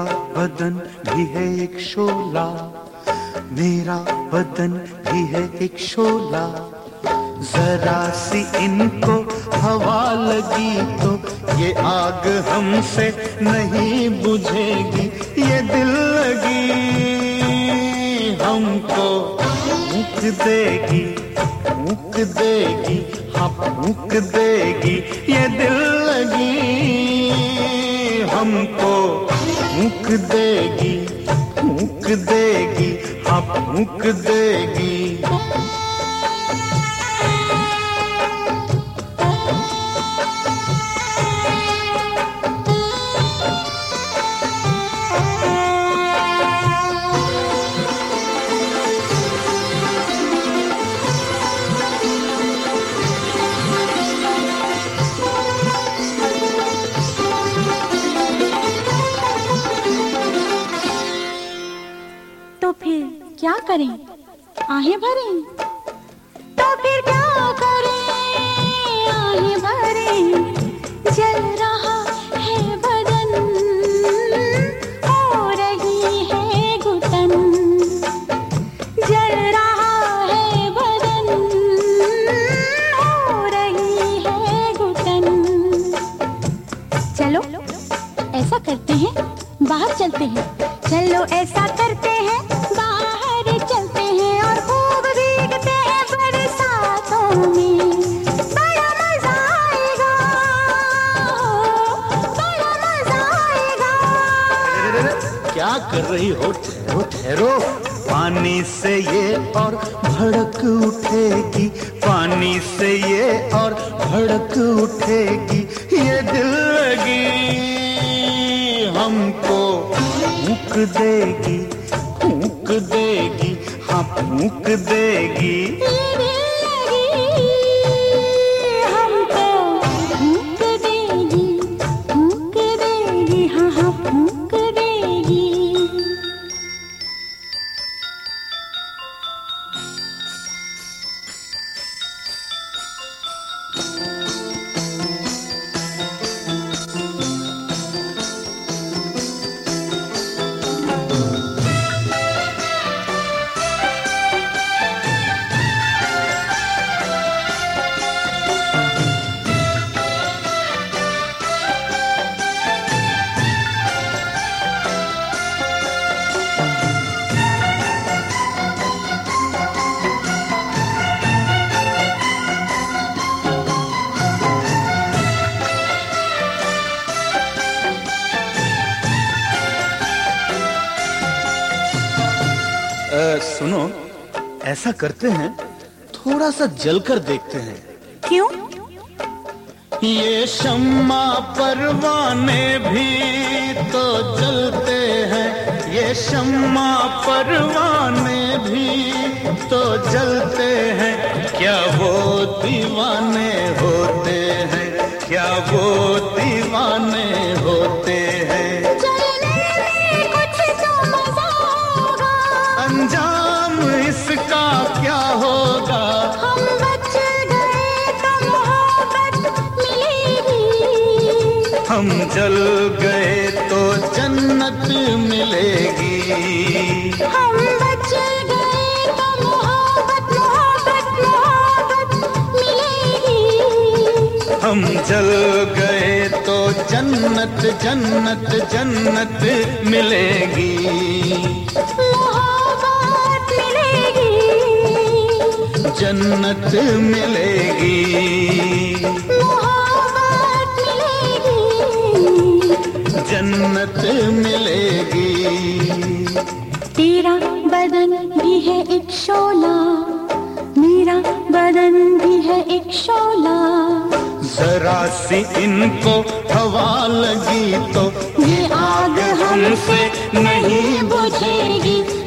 मेरा बदन भी है एक शोला, मेरा बदन भी है एक शोला। जरा सी इनको हवा लगी तो ये आग हमसे नहीं बुझेगी। ये दिल लगी हमको फूंक देगी, फूंक देगी, हाँ फूंक देगी। ये दिल लगी हमको फूंक देगी, फूंक देगी, हाँ फूंक देगी। तो फिर क्या करें, आहें भरें? तो फिर क्या करें, आहें भरें? जल रहा है बदन, हो रही है घुटन। जल रहा है बदन, हो रही है घुटन। चलो ऐसा करते हैं, बाहर चलते हैं। चलो ऐसा करते हैं, बाहर चलते हैं और खूब भीगते हैं बरसातों में। बड़ा मजा आएगा, बड़ा मजा आएगा। क्या कर रही हो? ठहरो ठहरो। पानी से ये और भड़क उठेगी, पानी से ये और भड़क उठेगी। ये दिल लगी हमको फूंक देगी, फूंक देगी, हाँ फूंक देगी। ये दिल लगी हमको फूंक देगी, फूंक देगी, हाँ हाँ फूंक देगी। सुनो, ऐसा करते हैं, थोड़ा सा जलकर देखते हैं। क्यों? ये शम्मा परवाने भी तो जलते हैं, ये शम्मा परवाने भी तो जलते हैं। क्या वो दीवाने होते हैं, क्या वो दीवाने होते हैं? अंजाम इसका क्या होगा? हम बच गए तो मोहब्बत मिलेगी, हम जल गए तो जन्नत मिलेगी। हम बच गए तो मोहब्बत मोहब्बत मोहब्बत मिलेगी। हम जल गए तो जन्नत जन्नत जन्नत मिलेगी। जन्नत मिलेगी, मोहब्बत मिलेगी, जन्नत मिलेगी। तेरा बदन भी है एक शोला, मेरा बदन भी है एक शोला। जरा सी इनको हवा लगी तो ये आग हमसे नहीं बुझेगी।